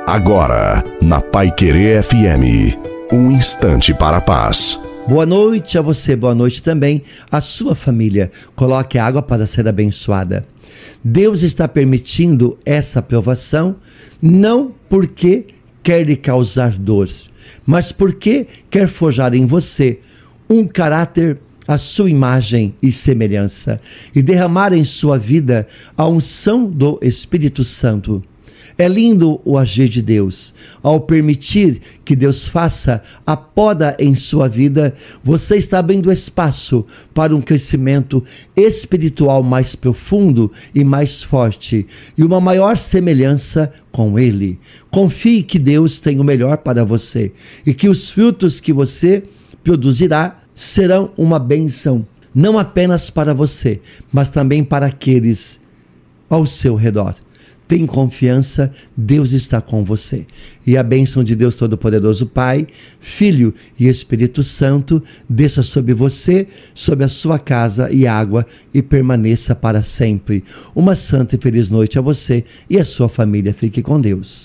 Agora, na Paiquerê FM, um instante para a paz. Boa noite a você, boa noite também à sua família. Coloque a água para ser abençoada. Deus está permitindo essa provação, não porque quer lhe causar dor, mas porque quer forjar em você um caráter à sua imagem e semelhança e derramar em sua vida a unção do Espírito Santo. É lindo o agir de Deus. Ao permitir que Deus faça a poda em sua vida, você está abrindo espaço para um crescimento espiritual mais profundo e mais forte e uma maior semelhança com Ele. Confie que Deus tem o melhor para você e que os frutos que você produzirá serão uma bênção, não apenas para você, mas também para aqueles ao seu redor. Tem confiança, Deus está com você. E a bênção de Deus Todo-Poderoso, Pai, Filho e Espírito Santo, desça sobre você, sobre a sua casa e água e permaneça para sempre. Uma santa e feliz noite a você e a sua família. Fique com Deus.